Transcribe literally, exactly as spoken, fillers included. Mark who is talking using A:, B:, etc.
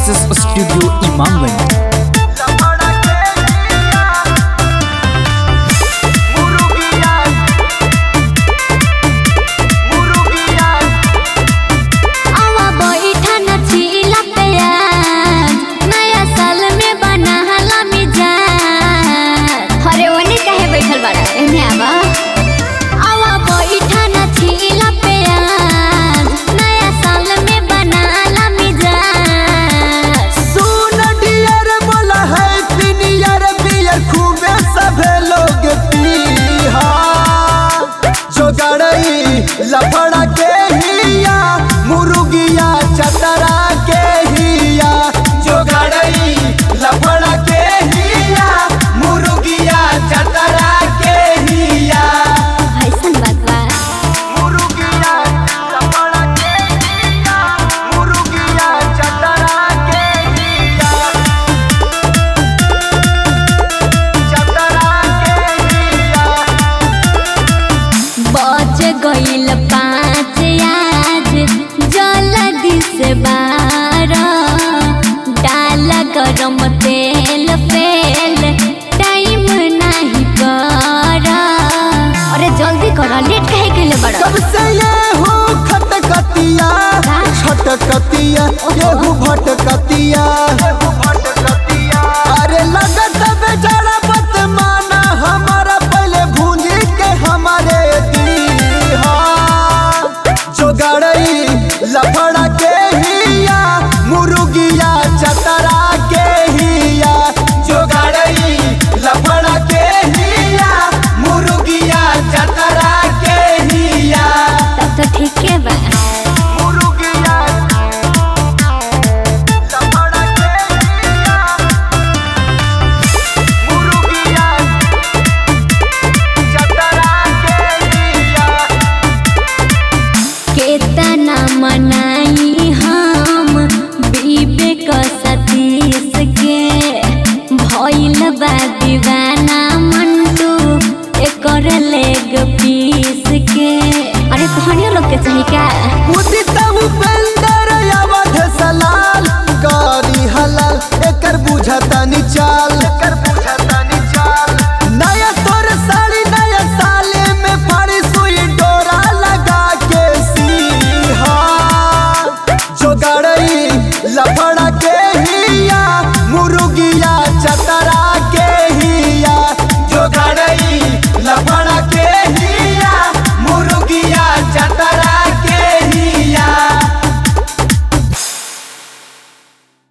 A: S S studio Imamganj.
B: लफड़ा के हिया मुर्गिया चतरा के हिया जो गड़ई लफड़ा के हिया मुर्गिया चतरा के हिया
C: ऐसन बात बा।
B: मुर्गिया लफड़ा के हिया मुर्गिया चतरा के हिया चतरा के हिया
C: बच गइल पाँच आज जल्दी से बारह डाल गरम तेल फेल टाइम नहीं कर। अरे जल्दी कर, लेट काहे कइले बड़।
B: कब से ये हो खटकतिया छटकतिया ये हो भटकतिया अरे लगा